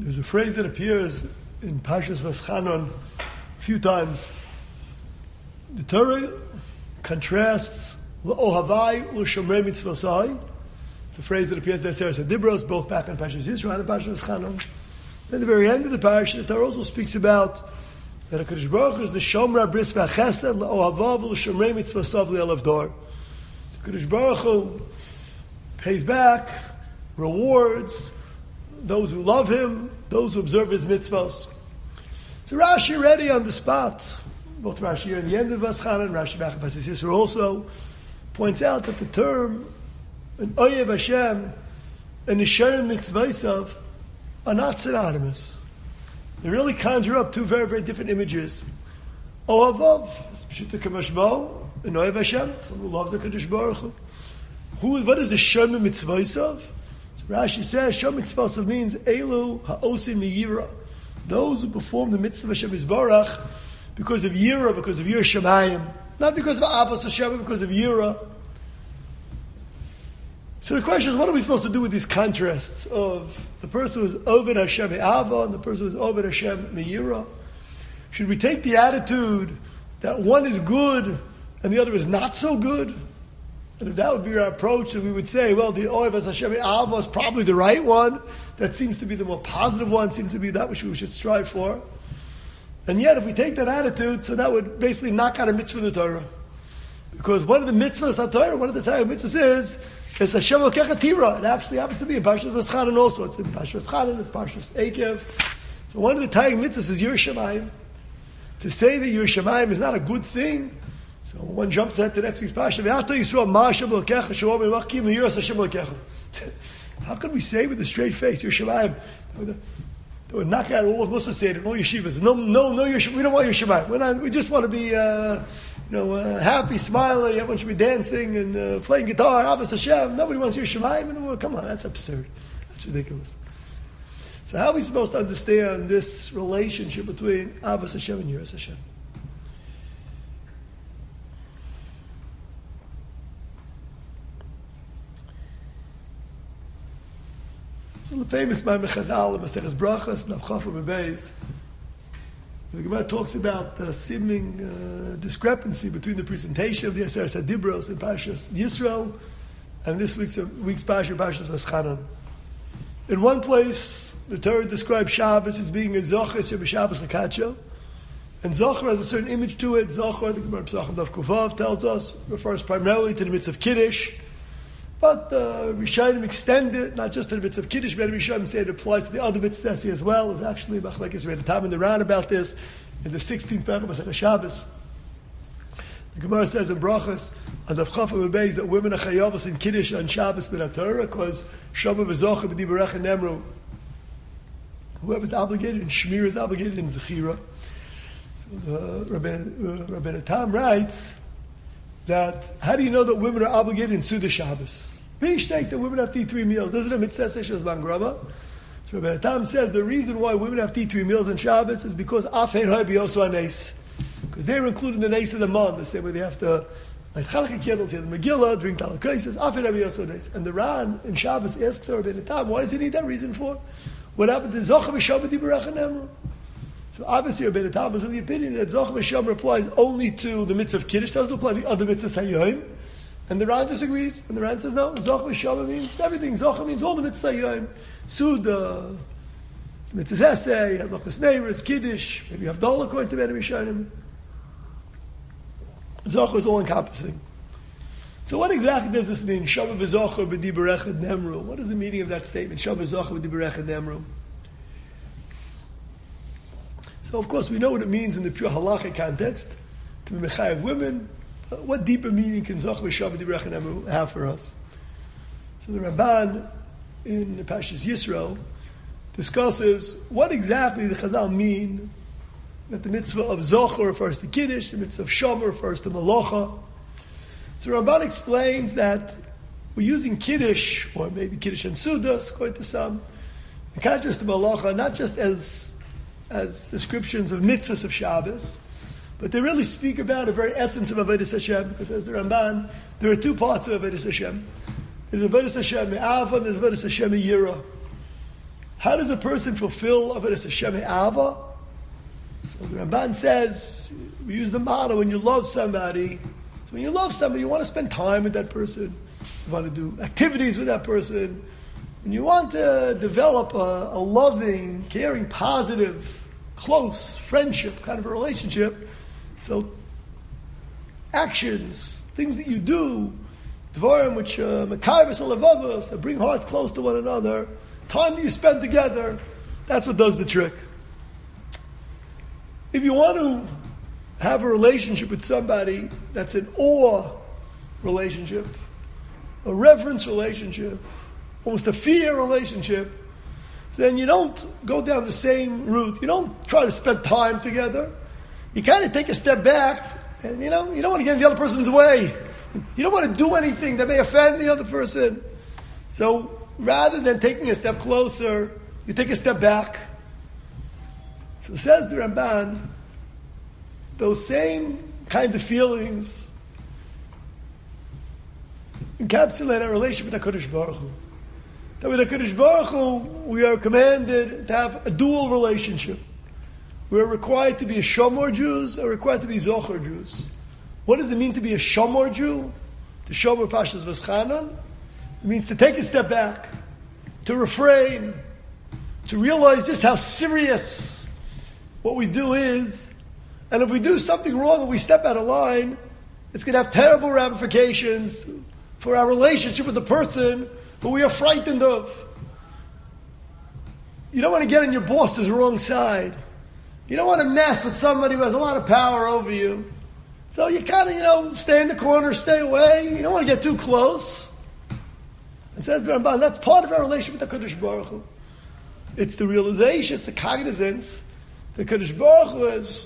There's a phrase that appears in Parshas Vaschanon a few times. The Torah contrasts L'ohavai L'shomrei mitzvosai. It's a phrase that appears in the Seres HaDibros, both back in Parshas Yisro and in Parshas Vaschanon. At the very end of the parasha, the Torah also speaks about that HaKadosh Baruch Hu is the Shomra Bris V'Chesed L'ohavav L'shomrei mitzvosav L'Elavdor. The HaKadosh Baruch Hu pays back, rewards those who love Him, those who observe His mitzvahs. So Rashi already on the spot, both Rashi here in the end of Vaschanan, Rashi back in Parshas Yisro also, points out that the term an Oyev Hashem and Nisharim Mitzvaysav are not synonymous. They really conjure up two very, very different images. Ohavav, Pshuta Kamashmo, an Oyev Hashem, someone who loves the Kadosh Baruch Hu. What is the Shem Mitzvaysav? So Rashi says Shem Mitzvaysav means Elu Ha'osim Miyira, those who perform the mitzvah of Hashem Yisbarach because of Yira, because of Yira Shemayim, not because of Avos Hashem, but because of Yira. So the question is, what are we supposed to do with these contrasts of the person who is Oved Hashem Me'ava and the person who is Oved Hashem Me'ira? Should we take the attitude that one is good and the other is not so good? And if that would be our approach, then we would say, well, the Oved Hashem Me'ava is probably the right one. That seems to be the more positive one, seems to be that which we should strive for. And yet, if we take that attitude, so that would basically knock out a mitzvah in the Torah. Because one of the mitzvahs of Torah, one of the Torah mitzvahs is Hashem Elokecha Tira. It actually happens to be in Parshas Vaschanan also. It's in Parshas Vaschanan, it's Parshas Eikev. So one of the Torah mitzvahs is Yirah Shamayim. To say that Yirah Shamayim is not a good thing, so one jumps ahead to the next week's Parsha. How can we say with a straight face, Yirah Shamayim? They would knock out all of Musa Seder, all yeshivas. No, we don't want Yirah Shamayim. We just want to be happy, smiling, everyone should be dancing and playing guitar, Avos Hashem. Nobody wants Yirah Shamayim. Come on, that's absurd. That's ridiculous. So how are we supposed to understand this relationship between Avos Hashem and Yiras Hashem? So the famous Maimon Chazal, Maseches Brachos, Navchav Bebeis, the Gemara talks about the seeming discrepancy between the presentation of the Seres HaDibros in Parshas Yisro and this week's Parsha, Parshas Vaschanan. In one place, the Torah describes Shabbos as being a Zocher Shabbos Lakacho, and Zocher has a certain image to it. Zocher, the Gemara Pesachim Daf Kuvav tells us, refers primarily to the mitzvah of Kiddush, but Rishonim extend it, not just to the mitzvah of Kiddush, but Rishonim say it applies to the other mitzvahs as well. There's actually Machlekes Rebbe Tam in the round about this in the 16th paragraph of Shabbos. The Gemara says in Brachos, on the Chafam Beis, that women are chayavos in Kiddush on Shabbos b'nei Torah, because Shama v'zocha b'dibarech and Nemru. Whoever's obligated in Shmir is obligated in Zechira. So the Rabbi Tam writes that, how do you know that women are obligated in Suda Shabbos? B'ishtek, that women have to eat 3 meals. Isn't it mitzvah seshas bangrama? So Rabbi Tam says the reason why women have to eat 3 meals on Shabbos is because afein hoy biyosu anes. Because they're included in the nace of the month, the same way they have to light Chanukah candles, hear the Megillah, drink Talakaisis, afein hoy biyosu anes. And the Ran in Shabbos asks Rabbi Tam, why does he need that reason for? What happened to Zocha v'Shabbat Dibarach and Emru? So obviously Rabbi Tam is of the opinion that Zocha v'Shabbat applies only to the mitzvah of Kiddush, doesn't apply to the other mitzvahs Hayyim. And the Ran disagrees. And the Ran says, no, Zocha v'Shabbat means everything. Zocha means all the mitzvahs Hayyim. Suda, mitzvahs Essay, Hadlachas Neiros, Kiddush, maybe Havdalah according to Many Rishonim. Zocha is all encompassing. So what exactly does this mean? Shabbat v'zocha b'dibarech nemru. What is the meaning of that statement? Shabbat v'zocha b'dibarech nemru. So of course we know what it means in the pure halachic context to be mechayev women. What deeper meaning can zocha v'shabbat b'dibarech nemru have for us? So the Ramban in the Parshas Yisro discusses what exactly the Chazal mean that the mitzvah of zocha refers to Kiddush, the mitzvah of Shama refers to Malacha. So Ramban explains that we're using Kiddush, or maybe Kiddush and Sudas, according to some, in contrast to Malacha, not just as descriptions of mitzvahs of Shabbos, but they really speak about the very essence of Avodas Hashem, because as the Ramban, there are 2 parts of Avodas Hashem. There's Avodas Hashem Me'ava and there's Avodas Hashem Me'yira. How does a person fulfill Avodas Hashem Ava? So the Ramban says, we use the model when you love somebody. So when you love somebody, you want to spend time with that person. You want to do activities with that person. And you want to develop a loving, caring, positive, close friendship kind of a relationship. So actions, things that you do, dvarim which mekayvus alavavos, that bring hearts close to one another, time that you spend together, that's what does the trick. If you want to have a relationship with somebody that's an awe relationship, a reverence relationship, almost a fear relationship, so then you don't go down the same route. You don't try to spend time together. You kind of take a step back, and you don't want to get in the other person's way. You don't want to do anything that may offend the other person. So rather than taking a step closer, you take a step back. So says the Ramban, those same kinds of feelings encapsulate our relationship with HaKadosh Baruch Hu. That with HaKadosh Baruch Hu, we are commanded to have a dual relationship. We are required to be a Shomor Jews, or required to be Zocher Jews. What does it mean to be a Shomor Jew? To Shomor Pashas V'Schanan? It means to take a step back, to refrain, to realize just how serious what we do is. And if we do something wrong and we step out of line, it's going to have terrible ramifications for our relationship with the person who we are frightened of. You don't want to get on your boss's wrong side. You don't want to mess with somebody who has a lot of power over you. So you kind of, stay in the corner, stay away. You don't want to get too close. And says the Ramban, that's part of our relationship with the Kadosh Baruch Hu. It's the realization, it's the cognizance that Kadosh Baruch Hu is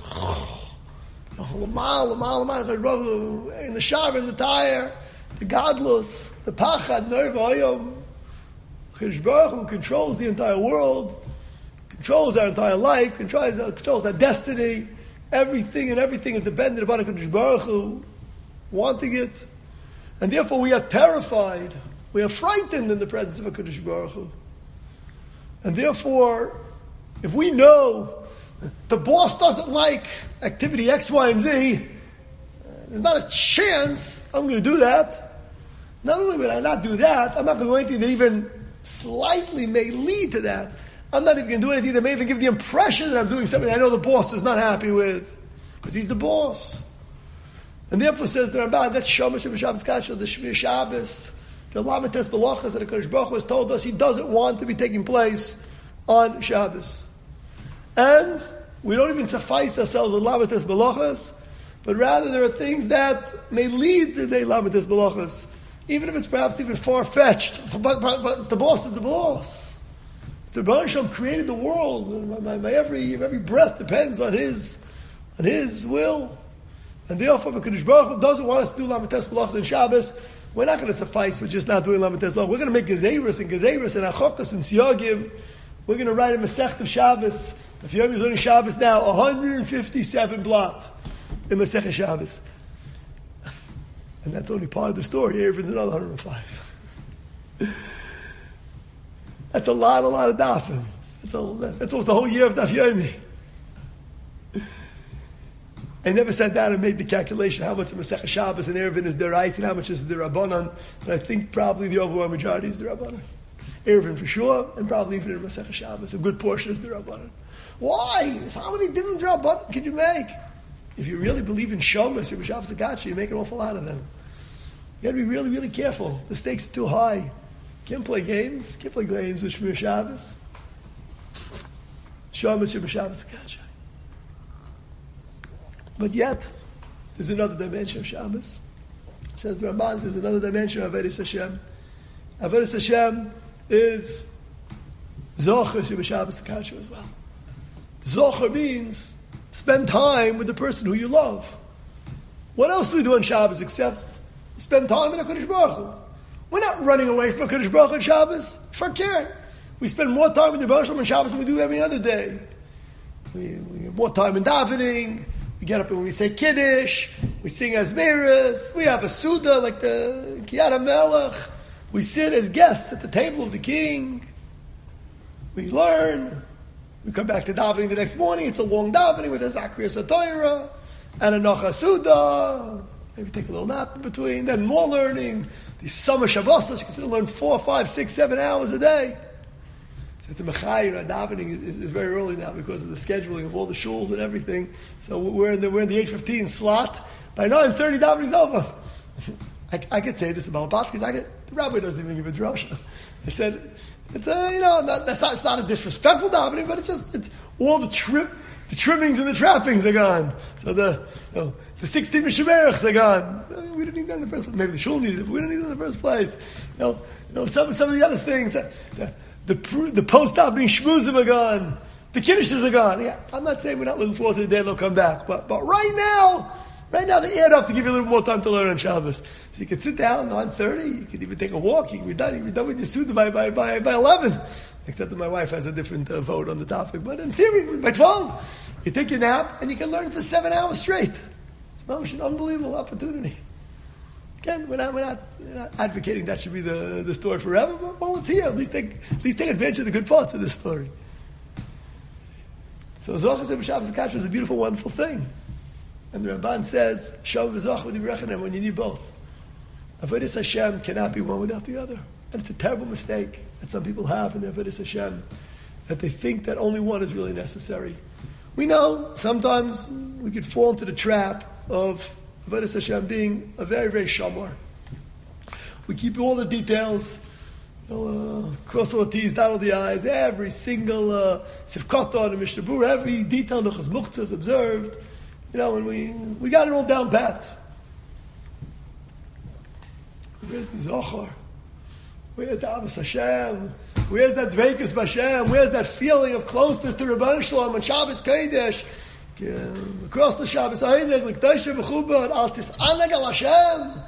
in the Shav, in the Tire, the Godless, the Pachad, Nerv Hayom. Kadosh Baruch Hu controls the entire world, controls our entire life, controls our destiny. Everything is dependent upon HaKadosh Baruch Hu wanting it. And therefore we are terrified, we are frightened in the presence of HaKadosh Baruch Hu. And therefore, if we know the boss doesn't like activity X, Y, and Z, there's not a chance I'm going to do that. Not only will I not do that, I'm not going to do anything that even slightly may lead to that. I'm not even going to do anything that may even give the impression that I'm doing something I know the boss is not happy with, because he's the boss. And therefore says the Ramban, that's Shomer Shabbos Kasha, the Shmir Shabbos, the Lamites Balachas that HaKadosh Baruch Hu has told us he doesn't want to be taking place on Shabbos. And we don't even suffice ourselves with Lamites Balachas, but rather there are things that may lead to the Lamites Balachas, even if it's perhaps even far-fetched. But the boss is the boss. The Baruch Shem created the world, and my every breath depends on His will. And therefore, if HaKadosh Baruch Hu doesn't want us to do Lamites Balachas on Shabbos, we're not going to suffice with just not doing Lamites Balachas. We're going to make Gezeirus and Achokas and Siyagim. We're going to write a Masech of Shabbos. If Yom is learning Shabbos now, 157 blot in Masech Shabbos. And that's only part of the story. Erevin another 105. That's a lot of dafim. That's almost the whole year of daf yomi. I never sat down and made the calculation how much of Masech Shabbos and Erevin is Derais and how much is the Rabbanan, but I think probably the overwhelming majority is the Rabbanan. Erevin for sure, and probably even in Masech Shabbos, a good portion is the Rabbanan. Why? So how many different Rabbanan can you make? If you really believe in Shomer, Shabbos Akacha, you make an awful lot of them. You got to be really, really careful. The stakes are too high. Can't play games. Can't play games with Shmir Shabbos. Shomer Shabbos Akacha. But yet, there's another dimension of Shabbos. Says the Ramban, there's another dimension of Avodas Hashem. Avodas Hashem is Zocher Shabbos Akacha as well. Zocher means spend time with the person who you love. What else do we do on Shabbos except spend time with HaKadosh Baruch Hu? We're not running away from HaKadosh Baruch Hu on Shabbos. Fakir. We spend more time with the Baruch Hu on Shabbos than we do every other day. We have more time in davening. We get up and we say Kiddush. We sing Azmeras. We have a Suda like the Kiyat HaMelech. We sit as guests at the table of the king. we learn, we come back to davening the next morning, it's a long davening with a Zacharias HaTorah, and a Nocha Suda, maybe take a little nap in between, then more learning, these summer Shabbos, you can still learn 4, 5, 6, 7 hours a day. It's a mechayir. Davening is very early now because of the scheduling of all the shuls and everything. So we're in the 8:15 slot. By 9:30, davening's over. I could say this about Batkis. The rabbi doesn't even give a drosha. I said, it's not a disrespectful davening, but it's all the trimmings and the trappings are gone. So the 16 Mishaberachs are gone. We didn't need that in the first place. Maybe the shul needed it, but we didn't need it in the first place. Some of the other things. The post-davening shmuzim are gone. The kiddushes are gone. Yeah, I'm not saying we're not looking forward to the day they'll come back, but right now they add up to give you a little more time to learn on Shabbos. So you can sit down 9:30. You can even take a walk. You can be done with your suda by 11. Except that my wife has a different vote on the topic. But in theory, by 12, you take your nap and you can learn for 7 hours straight. It's an unbelievable opportunity. Again, we're not advocating that should be the story forever, but while it's here, at least take advantage of the good parts of this story. So Zochas and Shabbos Kasher is a beautiful, wonderful thing. And the Ramban says, Shav v'zoch v'divrei when you need both. Avodas Hashem cannot be one without the other. And it's a terrible mistake that some people have in their Avodas Hashem, that they think that only one is really necessary. We know sometimes we could fall into the trap of Avodas Hashem being a very, very shamar. We keep all the details, cross all the T's, dot all the I's, every single sifkata and Mishnah Berurah, every detail of Chaz is observed, and we got it all down pat. Where's the Zohar? Where's the Abbas Hashem? Where's that Dveikus B'Hashem? Where's that feeling of closeness to Rebbeinu Shalom on Shabbos Kodesh? Across the Shabbos, Einig, L'Kdoshe B'Chubad, Astis Aneg Al Hashem.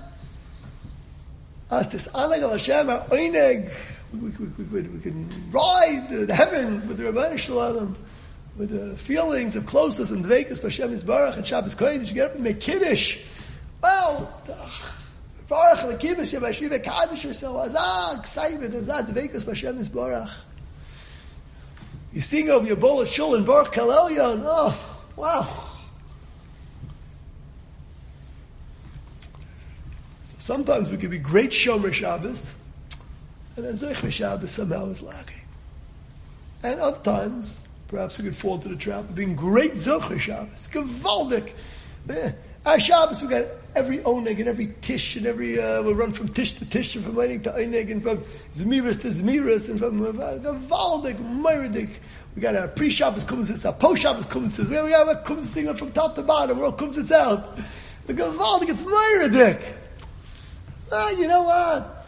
Astis Aneg Al Hashem, Einig. We can ride the heavens with the Rebbeinu Shalom, with the feelings of closeness and Dveikus B'Hashem Yisbarach and Shabbos Kodesh. You get up and make Kiddush. Wow! Baruch L'Kibbutz Yevashiv Kaddish yourself. Azah, excitement, Azah, Dveikus B'Hashem Yisbarach. You sing over your bowl of shul and Baruch Kalelyon. Oh! Wow. So sometimes we could be great Shomer Shabbos, and then Zocher Shabbos somehow is lacking. And other times, perhaps we could fall into the trap of being great Zocher Shabbos. Gewaldig. Our Shabbos, we got every oneg and every tish, and we'll run from tish to tish, and from oneg to oneg, and from zmiris to zmiris, and from gewaldig, meridik. We got our pre-Shabbos kumtzis, our post-Shabbos kumtzis. We have a kumtzis from top to bottom. We're all kumtzis out. The gewaldig, it's meridik. You know what?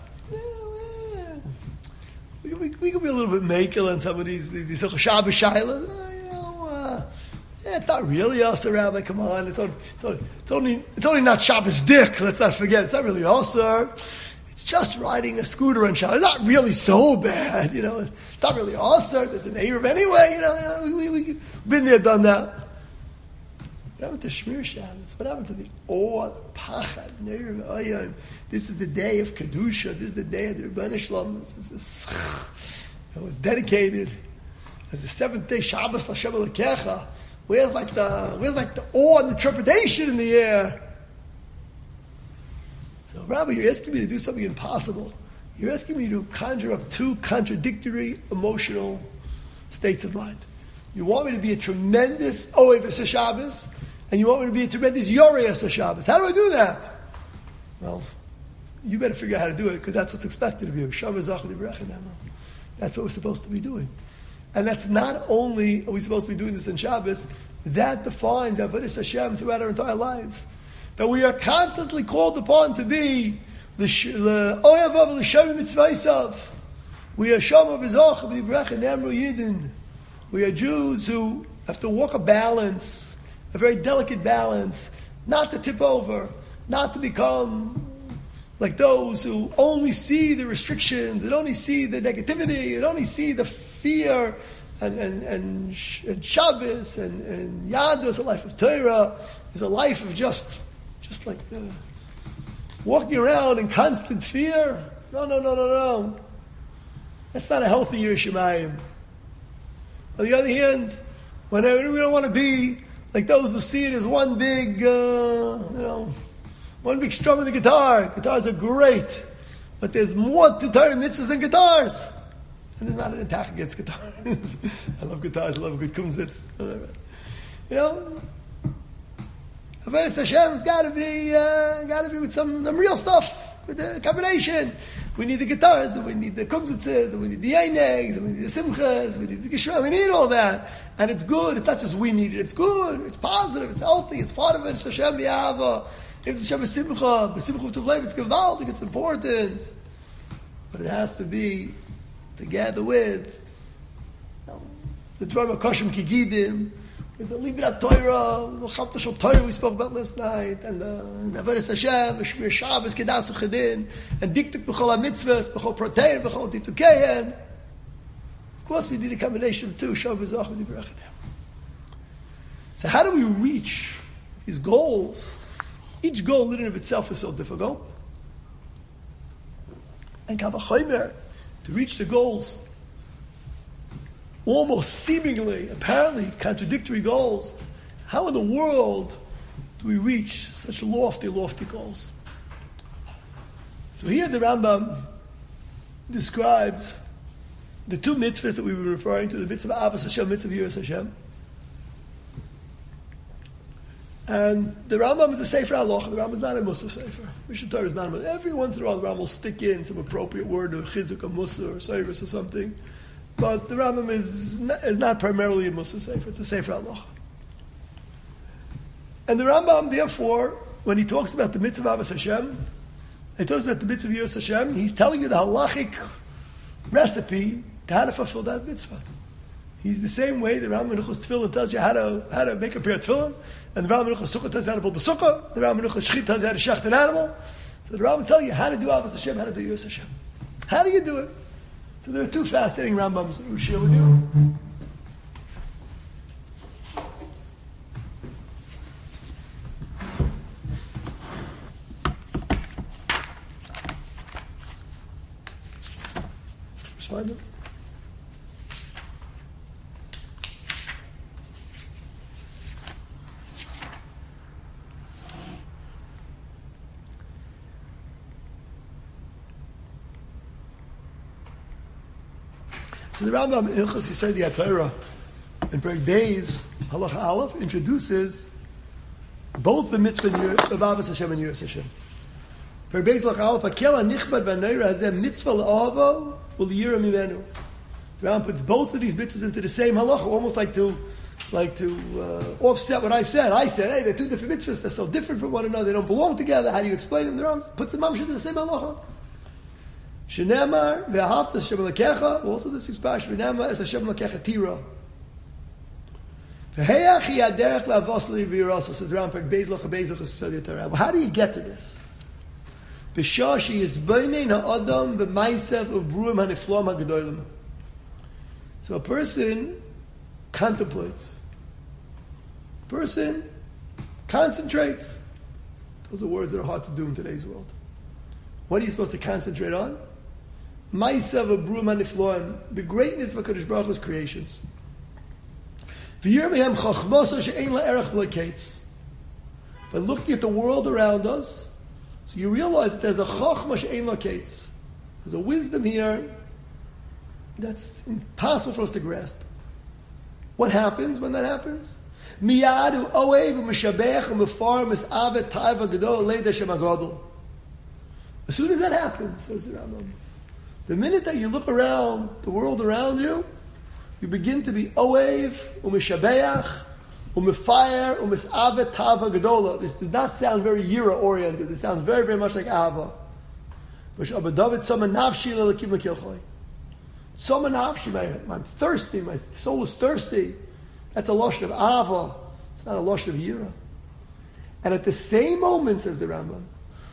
We could be a little bit makel on some of these Shabbos shaylas. It's not really us, Rabbi. Come on, it's only not Shabbos dick. Let's not forget, it's not really us, It's just riding a scooter on Shabbos. It's not really so bad, It's not really us, There's an Erev anyway, We've been there, done that. What happened to Shmir Shabbos? What happened to the awe, the pachad, Nerev Ayam? This is the day of Kedusha. This is the day of the Rebbeinu Shalom. It was dedicated as the seventh day Shabbos L'Hashem Elokecha. Where's like the awe and the trepidation in the air? So, Rabbi, you're asking me to do something impossible. You're asking me to conjure up two contradictory emotional states of mind. You want me to be a tremendous Ohev Shabbos, and you want me to be a tremendous Yoreh Shabbos. How do I do that? Well, you better figure out how to do it, because that's what's expected of you. That's what we're supposed to be doing. And that's not only are we supposed to be doing this in Shabbos, that defines Avodas Hashem throughout our entire lives. That we are constantly called upon to be the Ohev of l'Shem Mitzvaysav. We are Shomer V'zoch B'Yibrecha Nemru Yidin. We are Jews who have to walk a balance, a very delicate balance, not to tip over, not to become like those who only see the restrictions, and only see the negativity, and only see the fear, and Shabbos, and Yadus, a life of Torah, is a life of just like walking around in constant fear. No. That's not a healthy Yerushalayim. On the other hand, whenever we don't want to be like those who see it as one big, one big strum of the guitar. Guitars are great, but there's more to Torah mitzvahs than guitars. And there's not an attack against guitars. I love guitars. I love good kumsitz. Avodas Hashem's got to be with some real stuff, with the combination. We need the guitars, and we need the kumsitzes, and we need the einegs, and we need the simchas, we need the geshra, we need all that. And it's good. It's not just we need it. It's good. It's positive. It's healthy. It's part of it. It's Hashem b'yava. It's Hashem b'simcha. B'simcha v'tuvlev. It's gewaltig. It's important. But it has to be together with the Dvarim HaKoshim Kigidim, the Librat Torah, the Chavta Shel Torah we spoke about last night, and the Avodas Hashem, the Shmir Shabbos, Kedas Uchedin, and Diktuk B'chol HaMitzvahs, B'chol Protein, B'chol Titukeihen. Of course, we need a combination of two. Shav V'zoch V'dibrach. So how do we reach these goals? Each goal in and of itself is so difficult. And Kavachomer, to reach the goals, almost seemingly, apparently contradictory goals. How in the world do we reach such lofty, lofty goals? So here the Rambam describes the two mitzvahs that we were referring to, the mitzvah of Avos Hashem, mitzvah of Yiras Hashem. And the Rambam is a Sefer Halacha. The Rambam is not a Musar Sefer. Mishnah Torah is not a Musar. Every once in a while the Rambam will stick in some appropriate word, or chizuk, or Musar, or Seirus, or something. But the Rambam is not primarily a Musar Sefer. It's a Sefer Halacha. And the Rambam, therefore, when he talks about the mitzvah of Avos Hashem, he talks about the mitzvah of Yiras Hashem, he's telling you the halachic recipe to how to fulfill that mitzvah. He's the same way the Rambam Menuchos Tefillin tells you how to make a pair of tefillin, and the Rambam Menuchos Sukkah tells you how to build the sukkah, the Rambam Menuchos Shchit tells you how to shecht an animal. So the Rambam tells you how to do Avos Hashem, how to do Yiras Hashem. How do you do it? So there are two fascinating Rambams that we share with you. Let's find them. So the Rambam in Hilchos Yesod HaTorah in Perek Beis Halacha Aleph introduces both the mitzvah of Avos Hashem and Yiras Hashem. Perek Beis Halacha Aleph, Hakel hanichbad v'hanoira hazeh mitzvah l'avo u'liyira mimenu. The Rambam puts both of these mitzvahs into the same halacha, almost like to offset what I said. I said, hey, they're two different mitzvahs. They're so different from one another. They don't belong together. How do you explain them? The Rambam puts them into the same halacha. Shenemar ve'ahavta Hashem l'kecha. Also, this is Pash v'nema es Hashem l'kecha tira. V'heyach hi aderech la'avos li'virasa. Says the Rambam, Beis Lacha Beis Lacha Yesod HaTorah. How do you get to this? V'shah she yizboinen ha'adam v'maisev uvruim ha'niflam ha'gedolim. So a person contemplates. A person concentrates. Those are words that are hard to do in today's world. What are you supposed to concentrate on? Ma'asav v'bruim ha'nifloim, the greatness of HaKadosh Baruch Hu's creations. V'yir mehem chachmosa she'ein la'erech v'la'kates. By looking at the world around us, so you realize that there's a chachma she'ein la'kates. There's a wisdom here that's impossible for us to grasp. What happens when that happens? Miyad u'oev u'mishabech u'mefar mis'avet ta'eva gadol leid Hashem HaGadol. As soon as that happens, says the Rambam, the minute that you look around the world around you, you begin to be oev, u'mishabeach, u'mefire, u'misavet tava gedola. This does not sound very yira-oriented. It sounds very, very much like ahava. I'm thirsty, my soul is thirsty. That's a lashon of ahava. It's not a lashon of yira. And at the same moment, says the Rambam,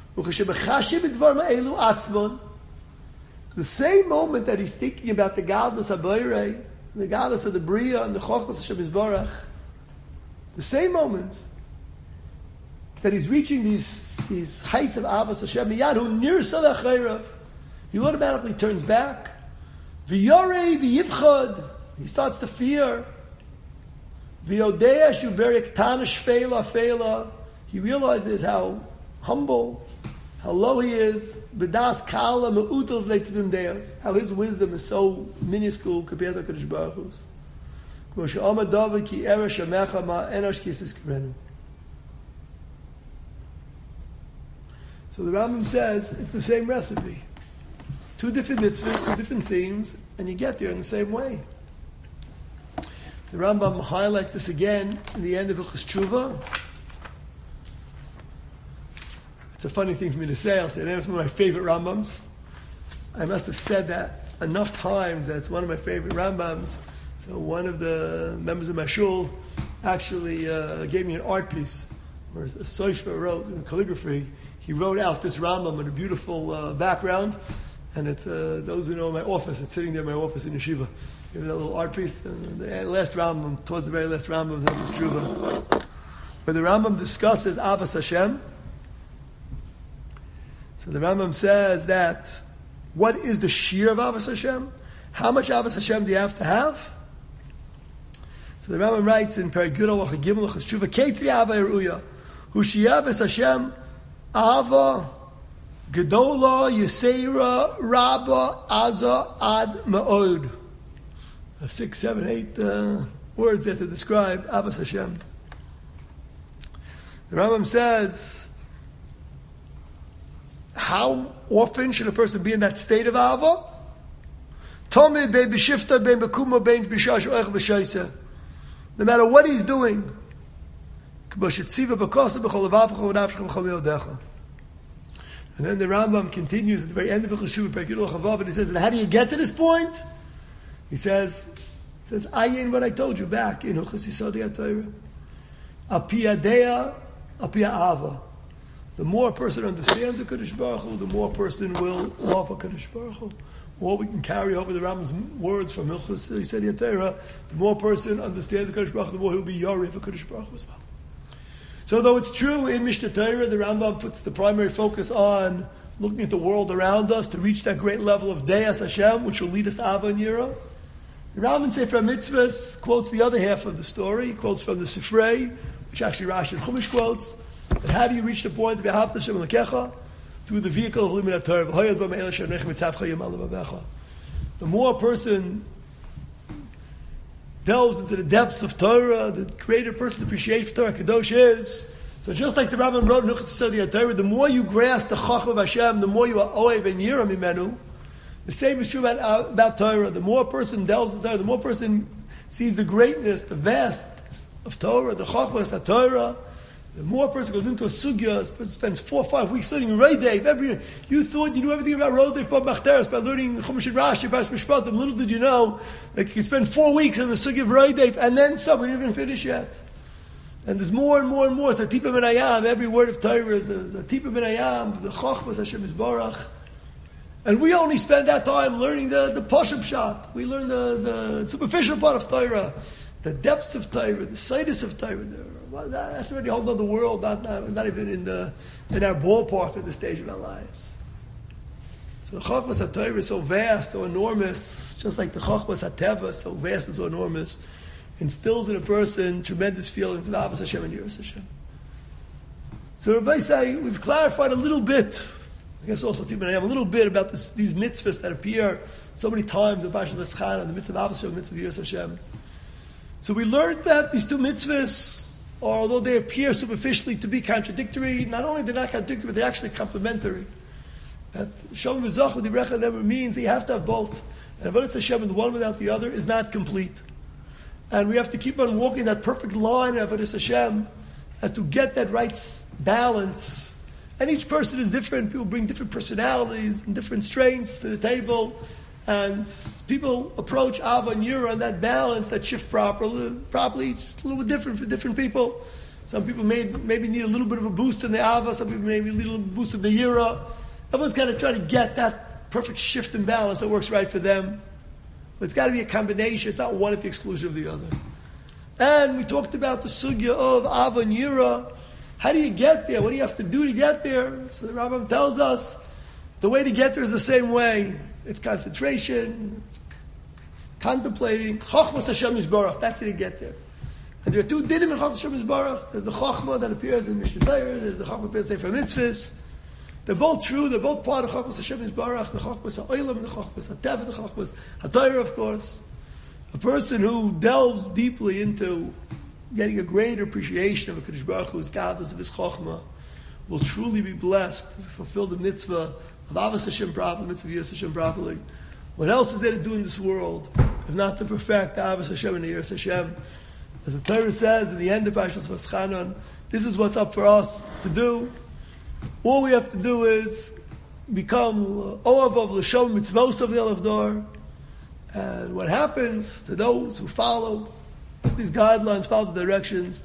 the same moment that he's thinking about the godless Habayre, the godless of the Bria, and the Chochmas Hashem Yisbarach, the same moment that he's reaching these heights of Avos Hashem, he automatically turns back. V'yorei v'yivchad. He starts to fear. V'yodea shu berik tanish feila. He realizes how humble, how low he is. B'das kala me'utov leitvim deos. How his wisdom is so minuscule compared to HaKadosh Baruch Hu's. K'mo she'amar David ki eresh amecha ma enosh kisis kirenu. So the Rambam says it's the same recipe. 2 different mitzvahs, 2 different themes, and you get there in the same way. The Rambam highlights this again in the end of Hilchos Tshuva. It's a funny thing for me to say. I'll say it. It's one of my favorite Rambams. I must have said that enough times that it's one of my favorite Rambams. So one of the members of my shul actually gave me an art piece, where a soifer wrote in calligraphy. He wrote out this Rambam in a beautiful background, and it's those who know my office. It's sitting there in my office in yeshiva. You have that little art piece. The last Rambam, towards the very last Rambam, is Hilchos Tshuva, where the Rambam discusses Avos Hashem. So the Rambam says that what is the shear of Avos Hashem? How much Avos Hashem do you have to have? So the Rambam writes in Perek Gimel Hilchos Tshuva, Keitri Ava Yeruya, Hu Avos Hashem Ava Gedola Yisera Rabba Aza Ad Ma'od. 6, 7, 8 words there to describe Avos Hashem. The Rambam says, how often should a person be in that state of Ava? Tomid bein b'shifta, bein b'kuma, bein b'shash o'ech b'shaisa. No matter what he's doing, and then the Rambam continues at the very end of Hilchos Tshuva, and he says, and how do you get to this point? He says, ayin what I told you back in Hilchos Yisodei HaTorah. Apia dea, apia ava. The more a person understands HaKadosh Baruch Hu, the more a person will love HaKadosh Baruch Hu. The more we can carry over the Rambam's words from Hilchos Yisodei HaTorah, the more a person understands HaKadosh Baruch Hu, the more he'll be Yarei of HaKadosh Baruch Hu as well. So though it's true in Mishnah Torah, the Rambam puts the primary focus on looking at the world around us to reach that great level of Deas Hashem, which will lead us to Ava and Yira. The Rambam in Sefer HaMitzvahs quotes the other half of the story. He quotes from the Sifrei, which actually Rashi and Chumash quotes. But how do you reach the point of V'ahavta Hashem Elokecha? Through the vehicle of Limud HaTorah. The more a person delves into the depths of Torah, the greater person's appreciation for Torah Kadosh is. So just like the Rambam wrote in Hilchos Yisodei HaTorah, the more you grasp the Chacham of Hashem, the more you are Oev and Yira Mimenu. The same is true about Torah. The more a person delves into Torah, the more a person sees the greatness, the vastness of Torah, the Chachmas of Torah. The more a person goes into a sugya, spends 4 or 5 weeks studying Rodev. You thought you knew everything about Rodev, but Machteres, by learning Chumash and Rashi, Paras Mishpatim. Little did you know, like you spend 4 weeks in the sugya of Rodev, and then some, we didn't even finish yet. And there's more and more and more. It's a tipa ben ayam. Every word of Torah is a tipa ben ayam. The Chachmas Hashem Yisbarach. And we only spend that time learning the Pashup Shot. We learn the superficial part of Torah, the depths of Torah, the sights of Torah. That's already a whole other world, not even in our ballpark at this stage of our lives. So the Chachmas HaTorah is so vast, so enormous, just like the Chachmas HaTeva, so vast and so enormous, instills in a person tremendous feelings of Avos Hashem and Yiras Hashem. So Rabbi say, we've clarified a little bit, I guess also a little bit about these mitzvahs that appear so many times in Parashat Vaschana, the mitzvah of Avos Hashem, the mitzvah of Yiras Hashem. So we learned that these 2 mitzvahs, although they appear superficially to be contradictory, not only they're not contradictory, but they're actually complementary. That Shalom V'Zach with Yibrecha never means that you have to have both. And Avodas Hashem and the one without the other is not complete. And we have to keep on walking that perfect line of Avodas Hashem as to get that right balance. And each person is different. People bring different personalities and different strengths to the table. And people approach Ava and Yira and that balance, that shift properly, just a little bit different for different people. Some people maybe need a little bit of a boost in the Ava, some people maybe need a little boost in the Yira. Everyone's got to try to get that perfect shift and balance that works right for them. But it's got to be a combination. It's not one at the exclusion of the other. And we talked about the sugya of Ava and Yira. How do you get there? What do you have to do to get there? So the Rambam tells us the way to get there is the same way. It's concentration, it's contemplating Chochmas Hashem Yisbarach. That's how you get there. And there are two dinim in Chochmas Hashem Yisbarach. There's the Chochma that appears in Mishnah Torah. There's the Chochma that appears in Sefer Mitzvahs. They're both true. They're both part of Chochmas Hashem Yisbarach. The Chochmas HaOlam, the Chochmas HaTeva, the Chochmas HaTorah, of course. A person who delves deeply into getting a greater appreciation of a Kadosh Baruch Hu's godless of his Chochma will truly be blessed to fulfill the mitzvah of Avos Hashem properly, the mitzvah of Yiras Hashem properly. What else is there to do in this world if not to perfect Avos Hashem and Yiras Hashem? As the Torah says in the end of Parshas Vaschanan, this is what's up for us to do. All we have to do is become Oav of L'Shom Mitzvos of the Olav Dor. And what happens to those who follow these guidelines, follow the directions,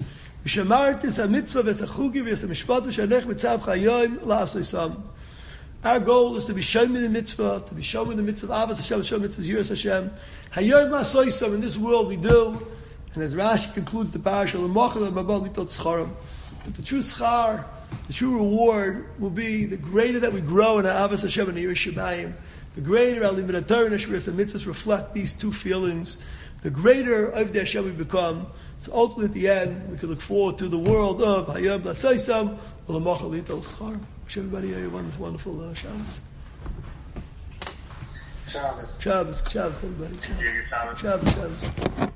our goal is to be shown the mitzvah, to be shown the mitzvah of Avos Hashem, shown mitzvah Yiras Hashem. Hayom la'soisam, in this world we do, and as Rashi concludes the parasha, that the true schar, the true reward will be the greater that we grow in our Avos Hashem and Yiras Shamayim, the greater our limit Torah and Shmiras and mitzvahs reflect these two feelings, the greater Avdei Hashem we become. So ultimately at the end, we can look forward to the world of Hayom la'soisam, or l'machal lital schar. Wish everybody a wonderful, wonderful Shabbos. Shabbos, everybody. Shabbos. Shabbos.